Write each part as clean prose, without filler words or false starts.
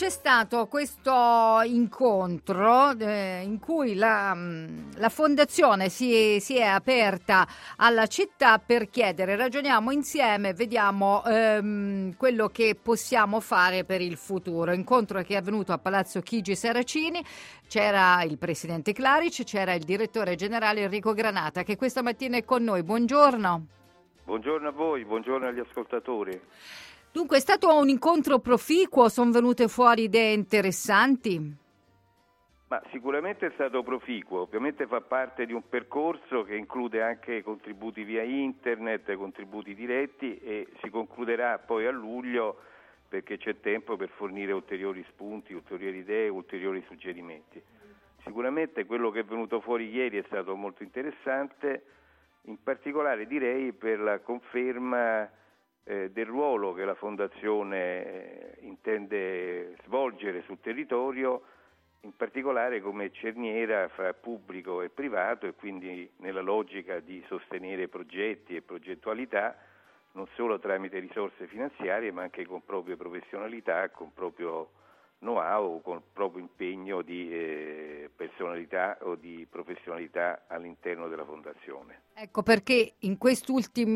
c'è stato questo incontro in cui la fondazione si è aperta alla città per chiedere, ragioniamo insieme, vediamo quello che possiamo fare per il futuro. Incontro che è avvenuto a Palazzo Chigi Saracini, c'era il presidente Claric, c'era il direttore generale Enrico Granata, che questa mattina è con noi. Buongiorno. Buongiorno a voi, buongiorno agli ascoltatori. Dunque, è stato un incontro proficuo, sono venute fuori idee interessanti? Ma sicuramente è stato proficuo, ovviamente fa parte di un percorso che include anche contributi via internet, contributi diretti, e si concluderà poi a luglio perché c'è tempo per fornire ulteriori spunti, ulteriori idee, ulteriori suggerimenti. Sicuramente quello che è venuto fuori ieri è stato molto interessante, in particolare direi per la conferma del ruolo che la Fondazione intende svolgere sul territorio, in particolare come cerniera fra pubblico e privato, e quindi nella logica di sostenere progetti e progettualità non solo tramite risorse finanziarie ma anche con proprie professionalità, con proprio know-how, con proprio impegno di personalità o di professionalità all'interno della Fondazione. Ecco perché in questi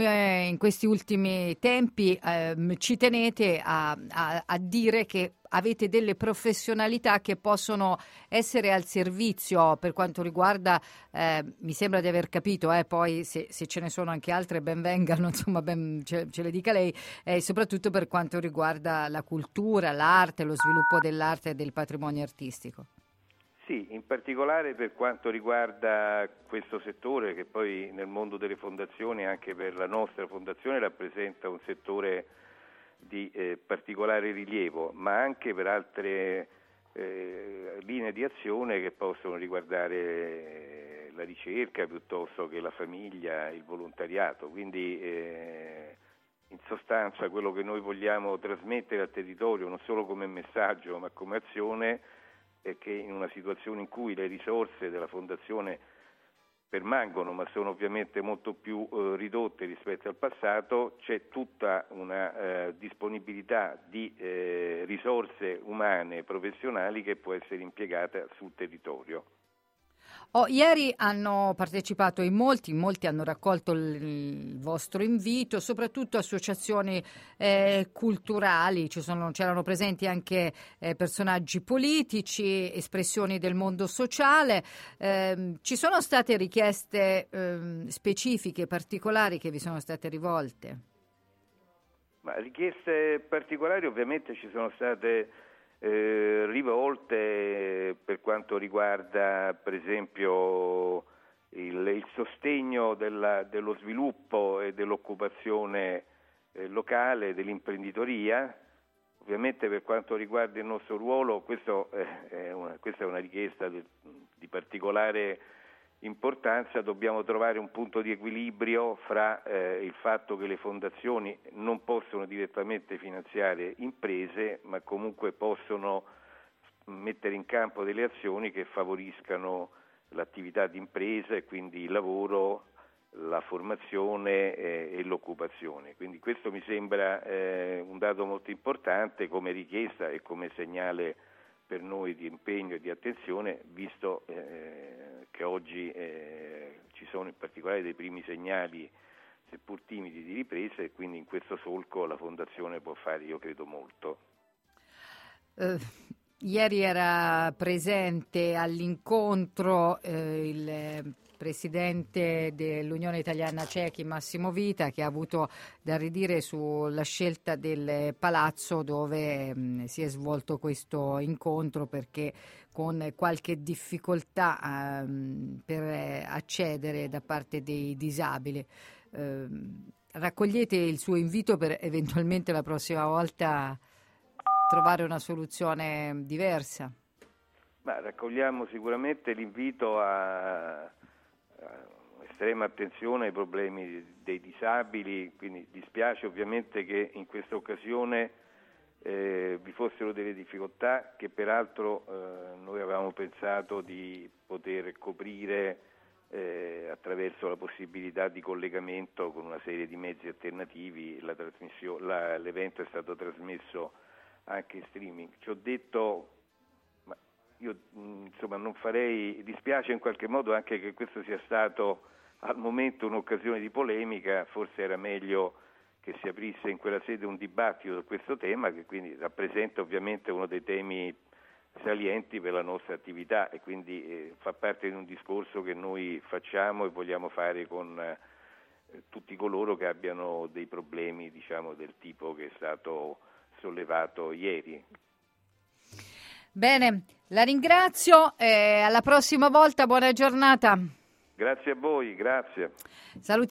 ultimi tempi ci tenete a dire che avete delle professionalità che possono essere al servizio per quanto riguarda, mi sembra di aver capito, poi se ce ne sono anche altre ben vengano, insomma ce le dica lei, soprattutto per quanto riguarda la cultura, l'arte, lo sviluppo dell'arte e del patrimonio artistico. Sì, in particolare per quanto riguarda questo settore che poi nel mondo delle fondazioni, anche per la nostra fondazione, rappresenta un settore di particolare rilievo, ma anche per altre linee di azione che possono riguardare la ricerca piuttosto che la famiglia, il volontariato. Quindi in sostanza quello che noi vogliamo trasmettere al territorio, non solo come messaggio ma come azione, è che in una situazione in cui le risorse della Fondazione permangono ma sono ovviamente molto più ridotte rispetto al passato, c'è tutta una disponibilità di risorse umane, professionali, che può essere impiegata sul territorio. Ieri hanno partecipato molti hanno raccolto il vostro invito, soprattutto associazioni culturali, c'erano presenti anche personaggi politici, espressioni del mondo sociale. Ci sono state richieste specifiche, particolari che vi sono state rivolte? Ma richieste particolari ovviamente ci sono state rivolte per quanto riguarda per esempio il sostegno dello sviluppo e dell'occupazione locale, dell'imprenditoria. Ovviamente per quanto riguarda il nostro ruolo questa è una richiesta di particolare importanza. Dobbiamo trovare un punto di equilibrio fra il fatto che le fondazioni non possono direttamente finanziare imprese, ma comunque possono mettere in campo delle azioni che favoriscano l'attività di impresa e quindi il lavoro, la formazione e l'occupazione. Quindi questo mi sembra un dato molto importante come richiesta e come segnale per noi di impegno e di attenzione, visto che oggi ci sono in particolare dei primi segnali, seppur timidi, di ripresa, e quindi in questo solco la Fondazione può fare, io credo, molto. Ieri era presente all'incontro il presidente dell'Unione Italiana Cechi, Massimo Vita, che ha avuto da ridire sulla scelta del palazzo dove si è svolto questo incontro, perché con qualche difficoltà per accedere da parte dei disabili. Raccogliete il suo invito per eventualmente la prossima volta trovare una soluzione diversa? Ma raccogliamo sicuramente l'invito a estrema attenzione ai problemi dei disabili, quindi dispiace ovviamente che in questa occasione vi fossero delle difficoltà che peraltro noi avevamo pensato di poter coprire attraverso la possibilità di collegamento con una serie di mezzi alternativi. L'evento è stato trasmesso anche in streaming. Ci ho detto, ma io insomma non farei, dispiace in qualche modo anche che questo sia stato al momento un'occasione di polemica, forse era meglio che si aprisse in quella sede un dibattito su questo tema, che quindi rappresenta ovviamente uno dei temi salienti per la nostra attività e quindi fa parte di un discorso che noi facciamo e vogliamo fare con tutti coloro che abbiano dei problemi, diciamo, del tipo che è stato sollevato ieri. Bene, la ringrazio, alla prossima volta, buona giornata. Grazie a voi, grazie. Salutiamo